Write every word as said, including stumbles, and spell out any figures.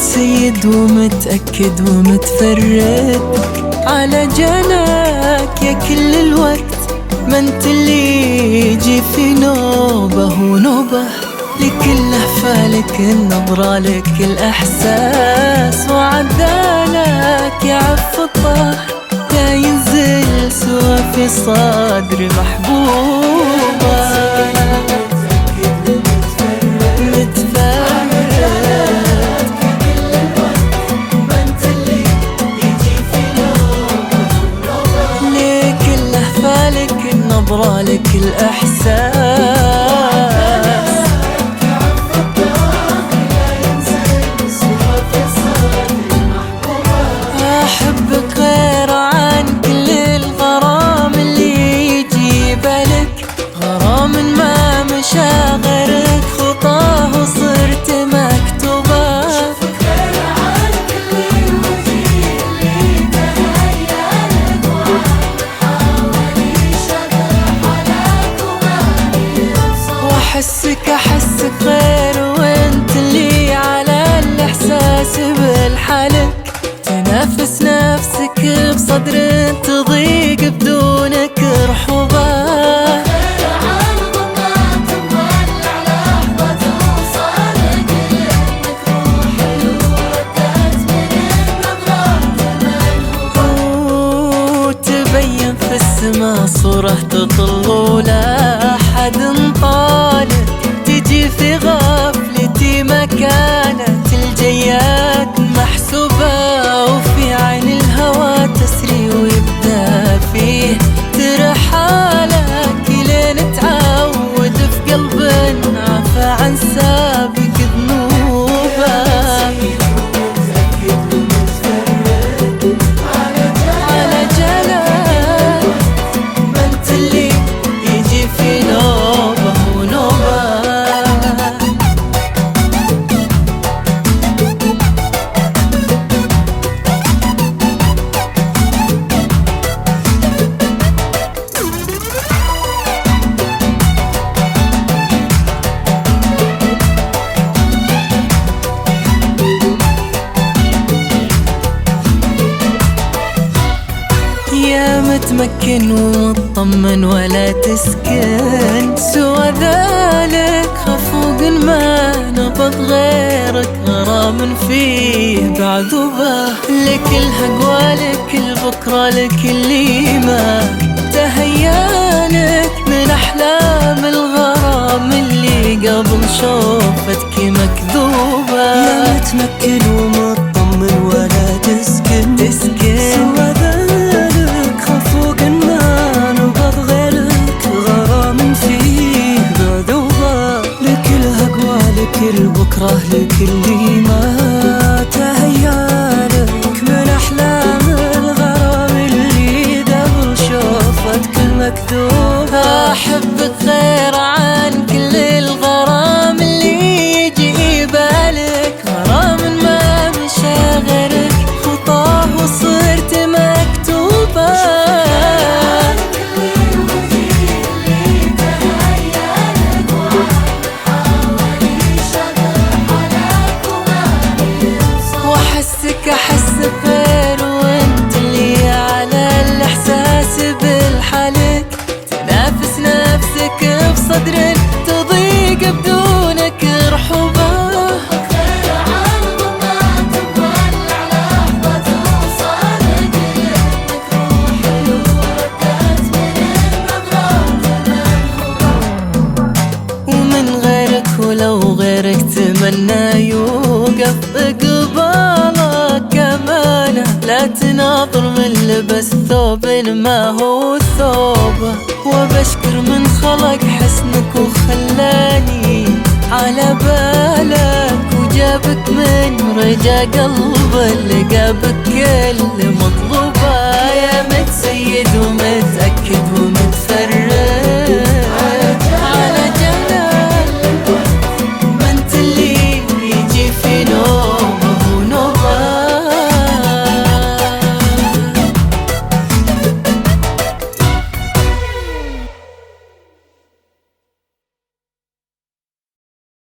متسيد ومتأكد ومتفرد على جناك يا كل الوقت، ما انت اللي يجي في نوبة ونوبة. لكل أحفالك النظرة، لك الإحساس وعدالك يعف الطاح، لا ينزل سوى في صدر محبوبة. النظرة لك الإحساس، أحبك غير عن كل الغرام اللي يجي بالك، غرام ما مشى غيرك خطاه وصرت مكتوبة. أحسك أحسك غير وانت اللي على الإحساس بالحالك، تنافس نفسك بصدر تضيق بدونك رحوبة. وتبين في السما صورة تطل ولا أحد طالع، تجي في غفلتي ما كانت الجيات محسوبة، وفي عين الهوى تسري ويبدأ فيه ترحالك لين تعود في قلب عفى عن سابق ذنوبه. على جلال ما انت اللي يجي في نوبة ونوبة. يا متمكن ومطمن ولا تسكن سوى ذلك، خفوق ما نبض غيرك غرام فيه بعذوبة. لك الهقوى لك البكرة لك اللي ما تهيالك من أحلام الغرام اللي قبل شوفتك مكذوبة. يا متمكن ومطمن ولا تسكن تسكن سوى ذلك، خفوق ما نبض غيرك غرام فيه بعذوبة. لك الهقوى لك البكرة لك اللي ما تهيالك من أحلام الغرام اللي قبل شوفتك مكذوبة. أحبك غير عن كل الغرام اللي يجي بالك، غرام ما مشى غيرك خطاه وصرت مكتوبة. وأحسك أحسك غير وانت اللي على الإحساس بالحالك، تنافس نفسك بصدر تضيق بدونك رحوبة. ومن غيرك ولو غيرك تمنى يوقف قبالك أمانة، لا تناظر من لبس ثوب ما هو ثوبه. وبشكر من خلق حسنك وخلاني على بالك، وجابك من رجا قلب اللي جابك كل مطلوب.